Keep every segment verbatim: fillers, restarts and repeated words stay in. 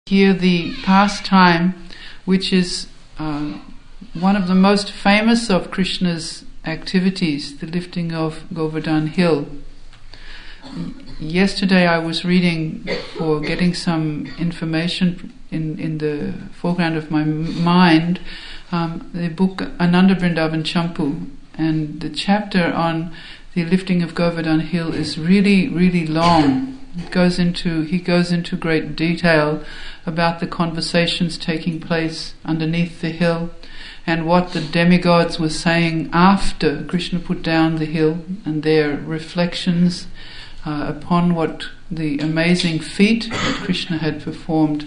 hear the pastime, which is uh, one of the most famous of Krishna's activities, the lifting of Govardhan Hill. Yesterday I was reading, for getting some information in, in the foreground of my mind, um, the book Ananda Vrindavan Champu, and the chapter on the lifting of Govardhan Hill is really, really long. It goes into, he goes into great detail about the conversations taking place underneath the hill, and what the demigods were saying after Krishna put down the hill, and their reflections uh, upon what the amazing feat that Krishna had performed.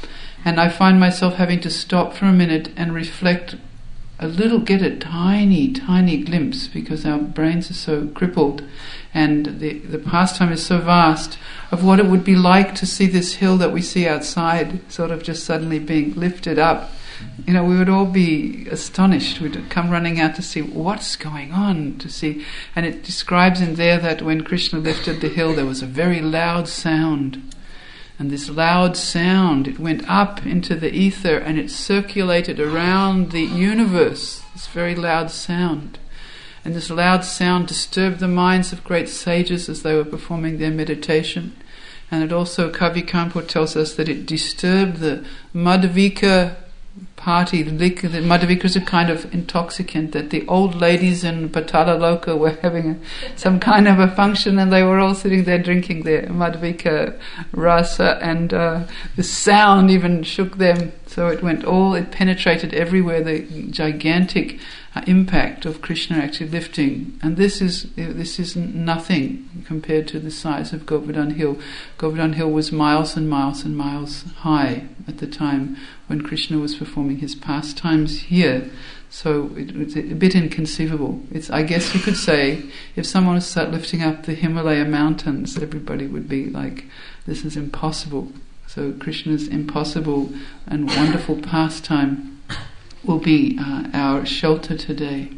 And I find myself having to stop for a minute and reflect a little, get a tiny, tiny glimpse, because our brains are so crippled and the, the pastime is so vast, of what it would be like to see this hill that we see outside sort of just suddenly being lifted up. You know, we would all be astonished. We'd come running out to see what's going on, to see. And it describes in there that when Krishna lifted the hill, there was a very loud sound. And this loud sound, it went up into the ether and it circulated around the universe, this very loud sound. And this loud sound disturbed the minds of great sages as they were performing their meditation. And it also, Kavi Kanpur tells us that it disturbed the Madhavika party. The liquor, the Madhavika is a kind of intoxicant that the old ladies in Patala Loka were having a, some kind of a function, and they were all sitting there drinking their Madhavika rasa, and uh, the sound even shook them. So it went all, it penetrated everywhere, the gigantic uh, impact of Krishna actually lifting. And this is this is nothing compared to the size of Govardhan Hill. Govardhan Hill was miles and miles and miles high at the time when Krishna was performing his pastimes here. So it was a bit inconceivable. It's, I guess you could say, if someone was start lifting up the Himalaya mountains, everybody would be like, this is impossible. So Krishna's impossible and wonderful pastime will be uh, our shelter today.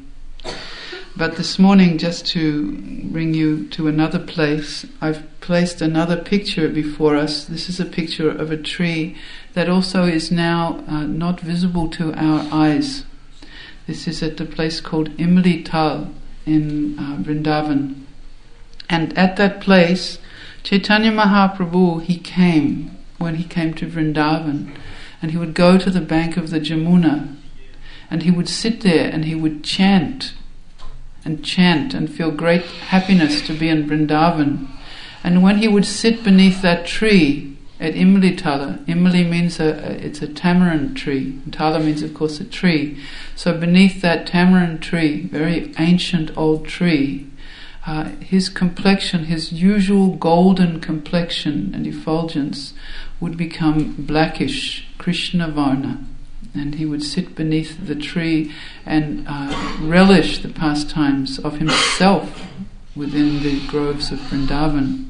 But this morning, just to bring you to another place, I've placed another picture before us. This is a picture of a tree that also is now uh, not visible to our eyes. This is at a place called Imli Tal in uh, Vrindavan. And at that place, Chaitanya Mahaprabhu, he came when he came to Vrindavan, and he would go to the bank of the Jamuna, and he would sit there and he would chant and chant and feel great happiness to be in Vrindavan. And when he would sit beneath that tree at Imli Tala, Imli means a, a, it's a tamarind tree, and Tala means of course a tree. So beneath that tamarind tree, very ancient old tree, uh, his complexion, his usual golden complexion and effulgence would become blackish, Krishna Varna. And he would sit beneath the tree and uh, relish the pastimes of himself within the groves of Vrindavan.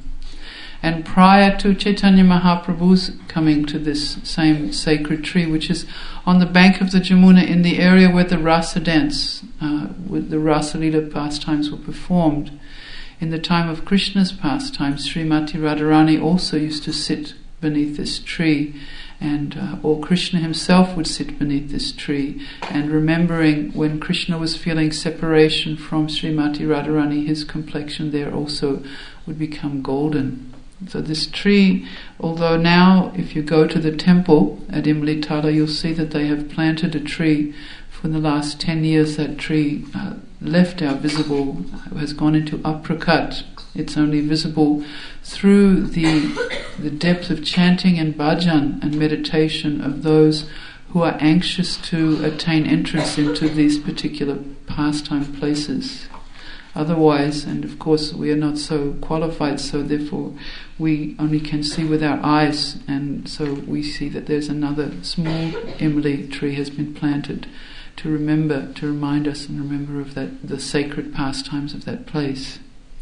And prior to Chaitanya Mahaprabhu's coming to this same sacred tree, which is on the bank of the Jamuna in the area where the Rasa dance, uh, with the Rasa Lila pastimes were performed, in the time of Krishna's pastimes, Srimati Radharani also used to sit beneath this tree, and uh, or Krishna himself would sit beneath this tree, and remembering when Krishna was feeling separation from Srimati Radharani, his complexion there also would become golden. So this tree, although now if you go to the temple at Imli Tala, you'll see that they have planted a tree. For the last ten years that tree uh, left our visible, has gone into apricot. It's only visible through the the depth of chanting and bhajan and meditation of those who are anxious to attain entrance into these particular pastime places. Otherwise, and of course we are not so qualified, so therefore we only can see with our eyes, and so we see that there's another small Imli tree has been planted to remember, to remind us and remember of that, the sacred pastimes of that place.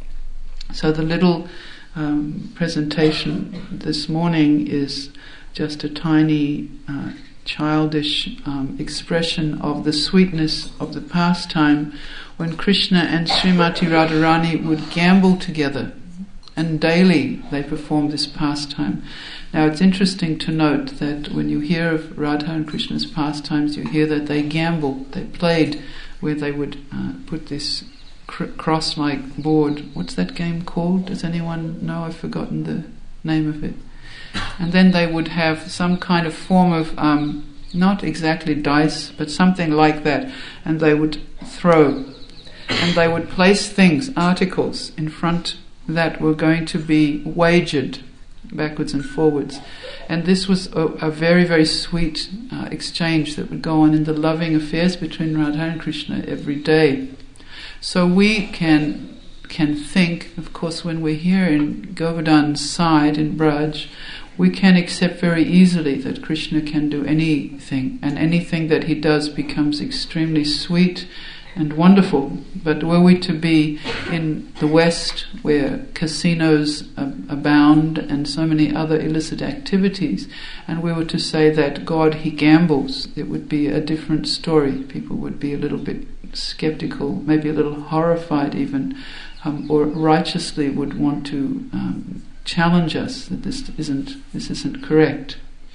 So the little um, presentation this morning is just a tiny uh, childish um, expression of the sweetness of the pastime when Krishna and Srimati Radharani would gamble together and daily they perform this pastime. Now it's interesting to note that when you hear of Radha and Krishna's pastimes, you hear that they gambled, they played, where they would uh, put this cr- cross-like board. What's that game called? Does anyone know? I've forgotten the name of it. And then they would have some kind of form of, um, not exactly dice, but something like that, and they would throw. And they would place things, articles, in front that were going to be wagered backwards and forwards. And this was a, a very, very sweet uh, exchange that would go on in the loving affairs between Radha and Krishna every day. So we can can think, of course, when we're here in Govardhan's side, in Braj, we can accept very easily that Krishna can do anything, and anything that he does becomes extremely sweet and wonderful. But were we to be in the West, where casinos abound and so many other illicit activities, and we were to say that God, he gambles, it would be a different story. People would be a little bit skeptical, maybe a little horrified even, um, or righteously would want to um, challenge us that this isn't this isn't correct.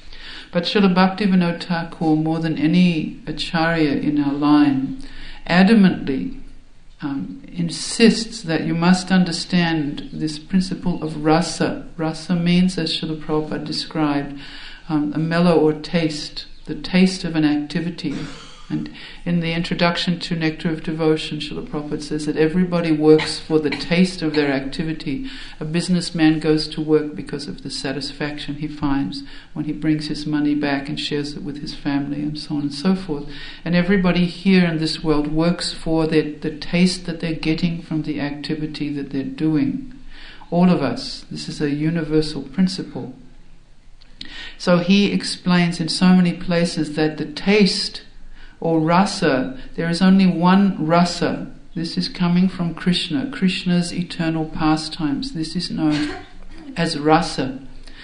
But Srila Bhaktivinoda Thakur, more than any acharya in our line, adamantly um, insists that you must understand this principle of rasa. Rasa means, as Srila Prabhupada described, um, a mellow or taste, the taste of an activity. And in the introduction to Nectar of Devotion, Srila Prabhupada says that everybody works for the taste of their activity. A businessman goes to work because of the satisfaction he finds when he brings his money back and shares it with his family, and so on and so forth. And everybody here in this world works for the, the taste that they're getting from the activity that they're doing. All of us. This is a universal principle. So he explains in so many places that the taste or rasa, there is only one rasa. This is coming from Krishna, Krishna's eternal pastimes. This is known as rasa.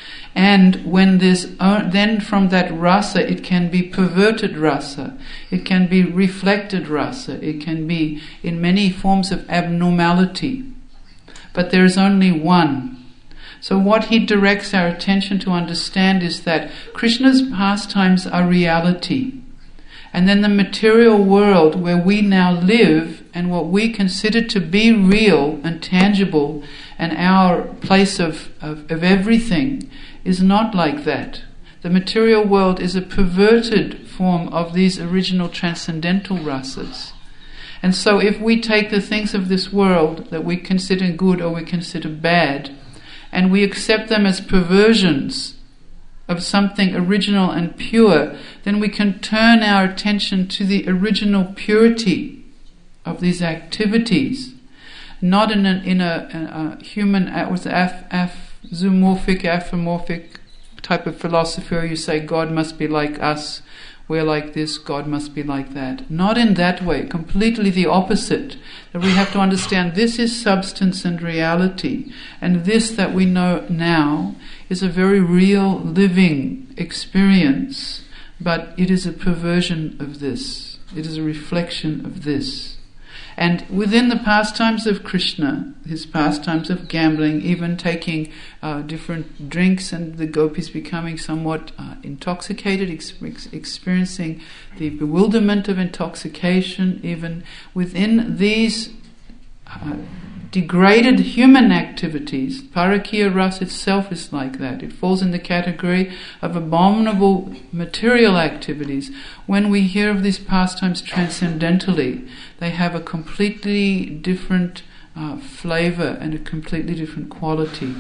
And when this, then from that rasa, it can be perverted rasa, it can be reflected rasa, it can be in many forms of abnormality. But there is only one. So what he directs our attention to understand is that Krishna's pastimes are reality. And then the material world where we now live and what we consider to be real and tangible and our place of, of, of everything is not like that. The material world is a perverted form of these original transcendental rasas. And so if we take the things of this world that we consider good or we consider bad, and we accept them as perversions of something original and pure, then we can turn our attention to the original purity of these activities, not in a, in a, a human, with af, af, zoomorphic, aphomorphic type of philosophy where you say God must be like us, we're like this, God must be like that. Not in that way, completely the opposite. That we have to understand this is substance and reality, and this that we know now is a very real, living experience, but it is a perversion of this. It is a reflection of this. And within the pastimes of Krishna, his pastimes of gambling, even taking uh, different drinks and the gopis becoming somewhat uh, intoxicated, ex- experiencing the bewilderment of intoxication, even within these uh, degraded human activities, Parakiya Ras itself is like that. It falls in the category of abominable material activities. When we hear of these pastimes transcendentally, they have a completely different uh, flavor and a completely different quality.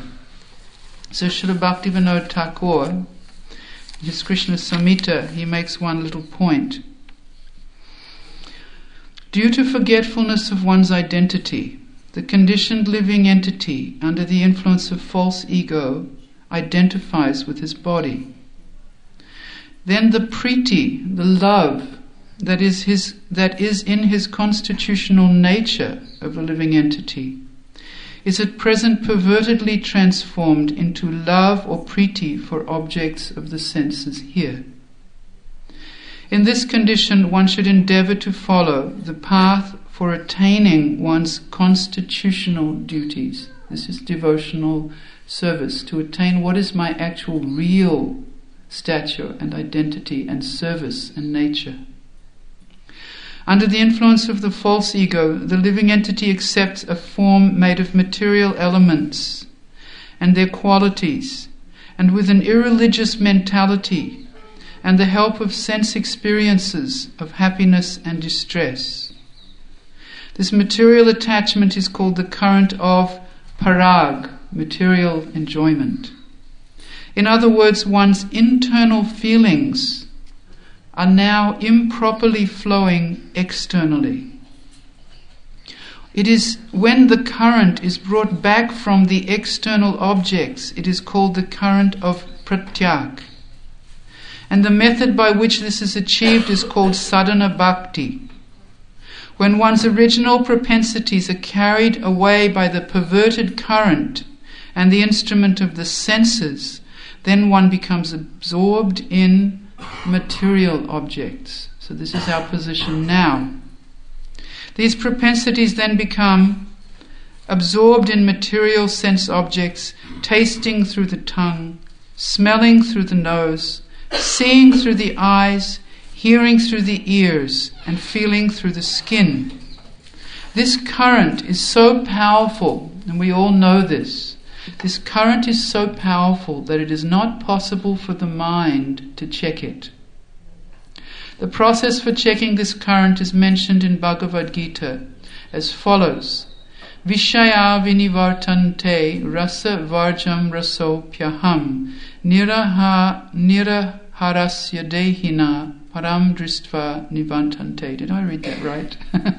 So Srila Bhaktivinoda Thakur, in his Krishna Samhita, he makes one little point. Due to forgetfulness of one's identity, the conditioned living entity, under the influence of false ego, identifies with his body. Then the priti, the love that is his that is in his constitutional nature of a living entity, is at present pervertedly transformed into love or priti for objects of the senses here. In this condition, one should endeavor to follow the path for attaining one's constitutional duties. This is devotional service, to attain what is my actual real stature and identity and service and nature. Under the influence of the false ego, the living entity accepts a form made of material elements and their qualities, and with an irreligious mentality and the help of sense experiences of happiness and distress. This material attachment is called the current of parag, material enjoyment. In other words, one's internal feelings are now improperly flowing externally. It is when the current is brought back from the external objects, it is called the current of pratyag. And the method by which this is achieved is called sadhana bhakti. When one's original propensities are carried away by the perverted current and the instrument of the senses, then one becomes absorbed in material objects. So this is our position now. These propensities then become absorbed in material sense objects, tasting through the tongue, smelling through the nose, seeing through the eyes, hearing through the ears, and feeling through the skin. This current is so powerful, and we all know this. This current is so powerful that it is not possible for the mind to check it. The process for checking this current is mentioned in Bhagavad Gita as follows: Vishaya vinivartante rasa varjam raso pyaham niraha niraharasya dehina param dristva nivantante. Did I read that right?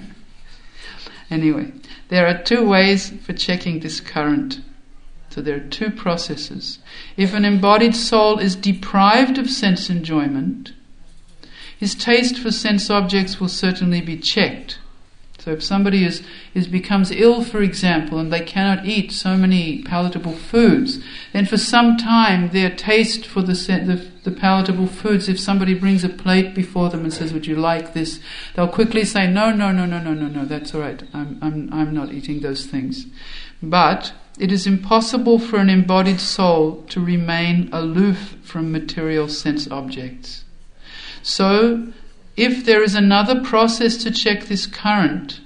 Anyway, there are two ways for checking this current. So there are two processes. If an embodied soul is deprived of sense enjoyment, his taste for sense objects will certainly be checked. So if somebody is, is becomes ill, for example, and they cannot eat so many palatable foods, then for some time their taste for the, the, the palatable foods, if somebody brings a plate before them and says, "Would you like this?" they'll quickly say, "No, no, no, no, no, no, no, that's all right. I'm, I'm, I'm not eating those things." But it is impossible for an embodied soul to remain aloof from material sense objects. So, if there is another process to check this current,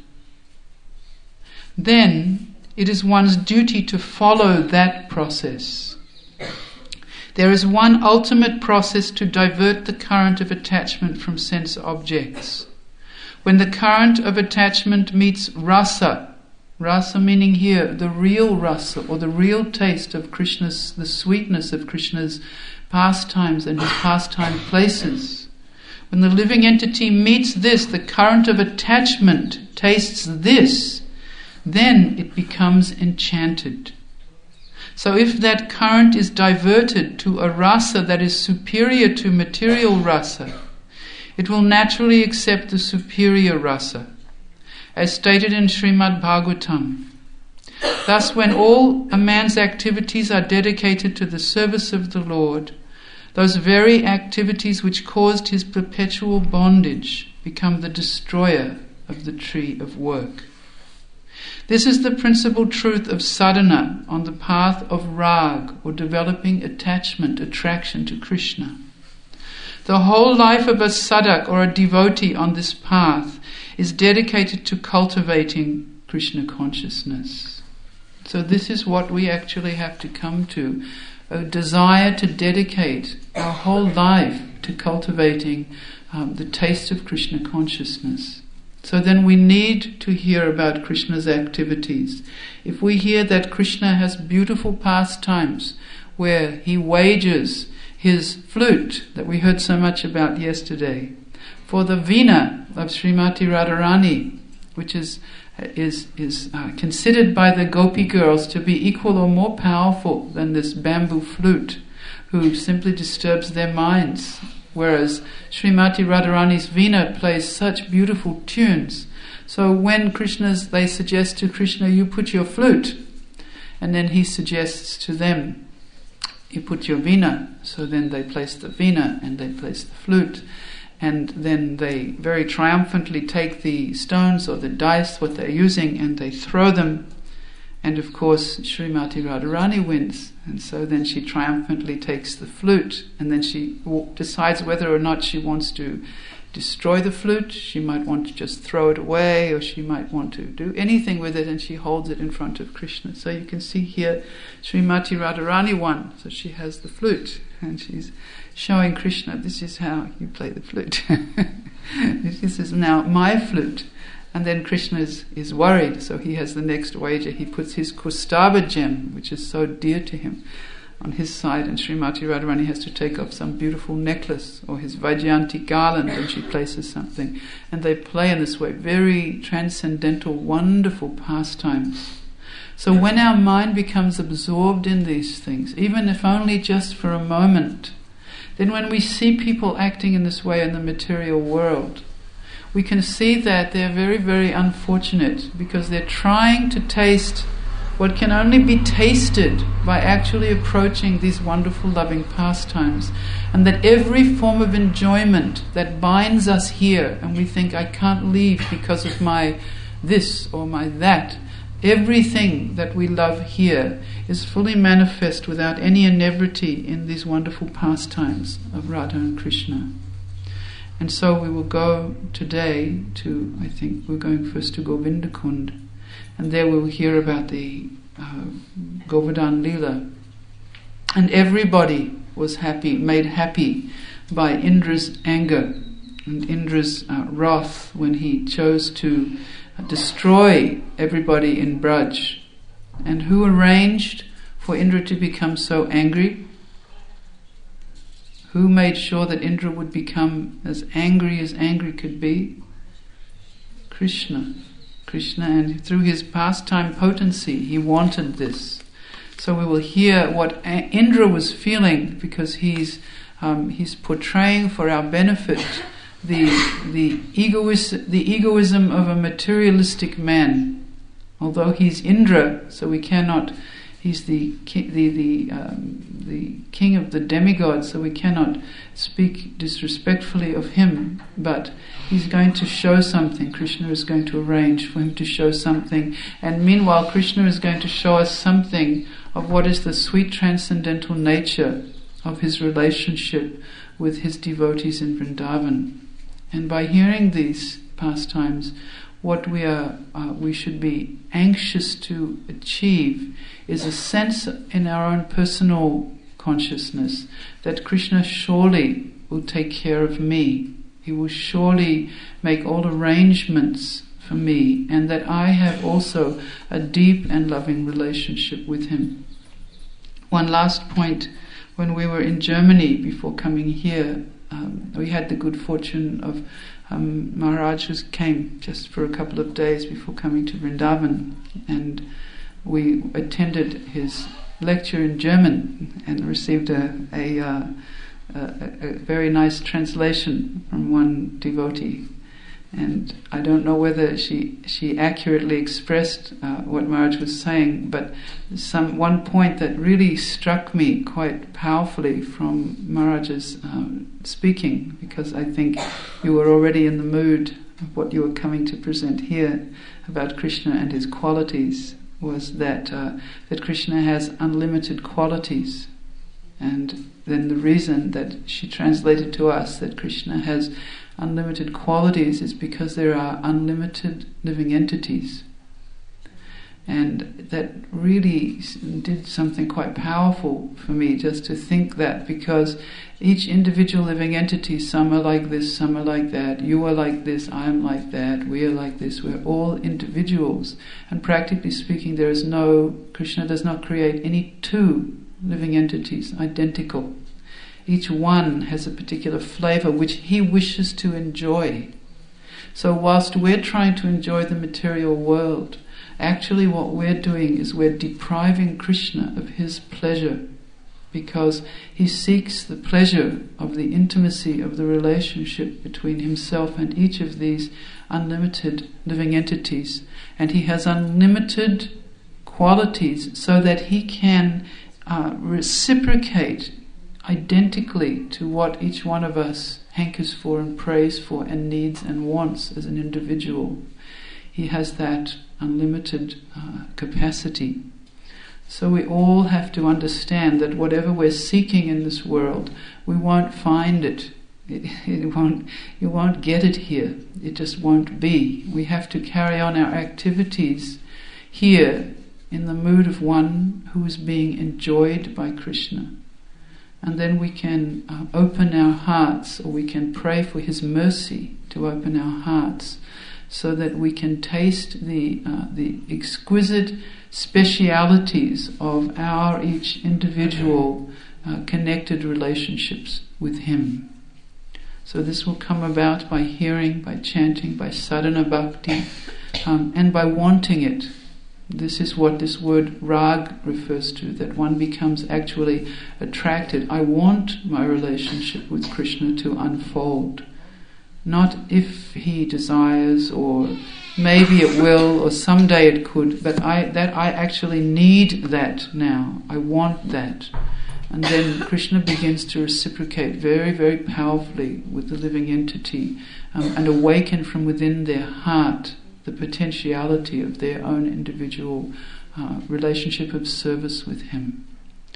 then it is one's duty to follow that process. There is one ultimate process to divert the current of attachment from sense objects. When the current of attachment meets rasa, rasa meaning here the real rasa, or the real taste of Krishna's, the sweetness of Krishna's pastimes and his pastime places. When the living entity meets this, the current of attachment tastes this, then it becomes enchanted. So if that current is diverted to a rasa that is superior to material rasa, it will naturally accept the superior rasa, as stated in Srimad Bhagavatam. Thus, when all a man's activities are dedicated to the service of the Lord, those very activities which caused his perpetual bondage become the destroyer of the tree of work. This is the principal truth of sadhana on the path of rag, or developing attachment, attraction to Krishna. The whole life of a sadhak, or a devotee on this path, is dedicated to cultivating Krishna consciousness. So this is what we actually have to come to, a desire to dedicate our whole life to cultivating um, the taste of Krishna consciousness. So then we need to hear about Krishna's activities. If we hear that Krishna has beautiful pastimes where he wages his flute that we heard so much about yesterday, for the veena of Srimati Radharani, which is is is uh, considered by the gopi girls to be equal or more powerful than this bamboo flute, who simply disturbs their minds, whereas Srimati Radharani's veena plays such beautiful tunes. So when Krishna's, they suggest to Krishna, "You put your flute," and then he suggests to them, "You put your veena." So then they place the veena and they place the flute. And then they very triumphantly take the stones or the dice, what they're using, and they throw them. And of course, Srimati Radharani wins. And so then she triumphantly takes the flute, and then she w- decides whether or not she wants to destroy the flute. She might want to just throw it away, or she might want to do anything with it, and she holds it in front of Krishna. So you can see here Srimati Radharani won, so she has the flute, and she's showing Krishna, this is how you play the flute. This is now my flute. And then Krishna is, is worried, so he has the next wager. He puts his Kustaba gem, which is so dear to him, on his side, and Srimati Radharani has to take off some beautiful necklace or his Vaijayanti garland, and she places something. And they play in this way, very transcendental, wonderful pastimes. So when our mind becomes absorbed in these things, even if only just for a moment, then when we see people acting in this way in the material world, we can see that they're very, very unfortunate, because they're trying to taste what can only be tasted by actually approaching these wonderful loving pastimes. And that every form of enjoyment that binds us here, and we think, I can't leave because of my this or my that, everything that we love here is fully manifest without any inebriety in these wonderful pastimes of Radha and Krishna. And so we will go today to, I think we're going first to Govinda Kund, and there we will hear about the uh, Govardhan Leela. And everybody was happy, made happy by Indra's anger and Indra's uh, wrath when he chose to uh, destroy everybody in Braj. And who arranged for Indra to become so angry? Who made sure that Indra would become as angry as angry could be? Krishna. Krishna, and through his pastime potency, he wanted this. So we will hear what Indra was feeling, because he's um, he's portraying for our benefit the the egoist, the egoism of a materialistic man. Although he's Indra, so we cannot. He's the the the um, the king of the demigods, so we cannot speak disrespectfully of him. But he's going to show something. Krishna is going to arrange for him to show something, and meanwhile, Krishna is going to show us something of what is the sweet transcendental nature of his relationship with his devotees in Vrindavan. And by hearing these pastimes, what we are, uh, we should be anxious to achieve is a sense in our own personal consciousness that Krishna surely will take care of me. He will surely make all arrangements for me, and that I have also a deep and loving relationship with him. One last point, when we were in Germany before coming here, um, we had the good fortune of Um, Maharaj who came just for a couple of days before coming to Vrindavan, and we attended his lecture in German and received a, a, uh, a, a very nice translation from one devotee. And I don't know whether she she accurately expressed uh, what Maharaj was saying, but some one point that really struck me quite powerfully from Maharaj's um, speaking, because I think you were already in the mood of what you were coming to present here about Krishna and his qualities, was that uh, that Krishna has unlimited qualities. And then the reason that she translated to us that Krishna has unlimited qualities is because there are unlimited living entities. And that really did something quite powerful for me, just to think that, because each individual living entity, some are like this, some are like that, you are like this, I am like that, we are like this, we're all individuals. And practically speaking, there is no, Krishna does not create any two living entities identical. Each one has a particular flavor which he wishes to enjoy. So whilst we're trying to enjoy the material world, actually what we're doing is we're depriving Krishna of his pleasure, because he seeks the pleasure of the intimacy of the relationship between himself and each of these unlimited living entities. And he has unlimited qualities so that he can uh, reciprocate identically to what each one of us hankers for and prays for and needs and wants as an individual. He has that unlimited uh, capacity. So we all have to understand that whatever we're seeking in this world, we won't find it. It, it won't, you won't get it here. It just won't be. We have to carry on our activities here in the mood of one who is being enjoyed by Krishna. And then we can uh, open our hearts, or we can pray for His mercy to open our hearts, so that we can taste the uh, the exquisite specialities of our each individual uh, connected relationships with Him. So this will come about by hearing, by chanting, by sadhana bhakti, um, and by wanting it. This is what this word rag refers to, that one becomes actually attracted. I want my relationship with Krishna to unfold. Not if he desires, or maybe it will, or someday it could, but I that I actually need that now. I want that. And then Krishna begins to reciprocate very, very powerfully with the living entity, um, and awaken from within their heart the potentiality of their own individual uh, relationship of service with Him.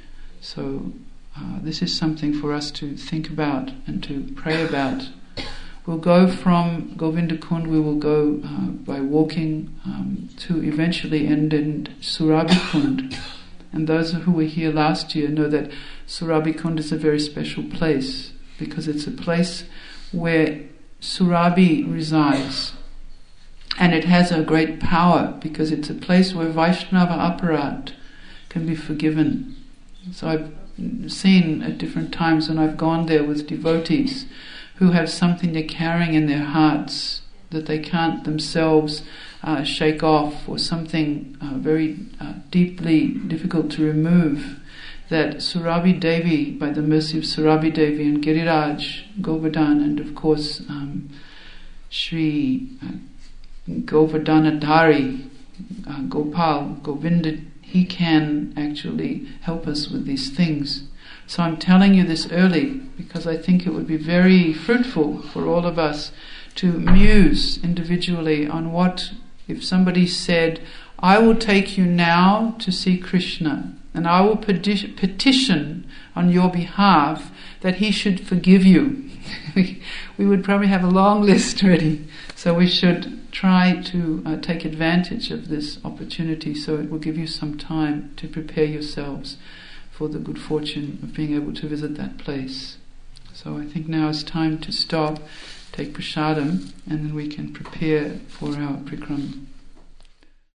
So uh, this is something for us to think about and to pray about. We'll go from Govinda Kund, we will go uh, by walking um, to eventually end in Surabhi Kund. And those who were here last year know that Surabhi Kund is a very special place, because it's a place where Surabhi resides. And it has a great power, because it's a place where Vaishnava aparad can be forgiven. So I've seen at different times when I've gone there with devotees who have something they're carrying in their hearts that they can't themselves uh, shake off, or something uh, very uh, deeply difficult to remove, that Surabhi Devi, by the mercy of Surabhi Devi and Giriraj, Govardhan, and of course um, Shri uh, Govardhanadhari, uh, Gopal, Govinda, he can actually help us with these things. So I'm telling you this early because I think it would be very fruitful for all of us to muse individually on what, if somebody said, I will take you now to see Krishna, and I will peti- petition on your behalf that he should forgive you. We would probably have a long list ready. So we should try to uh, take advantage of this opportunity, so it will give you some time to prepare yourselves for the good fortune of being able to visit that place. So I think now is time to stop, take prasadam, and then we can prepare for our prikram.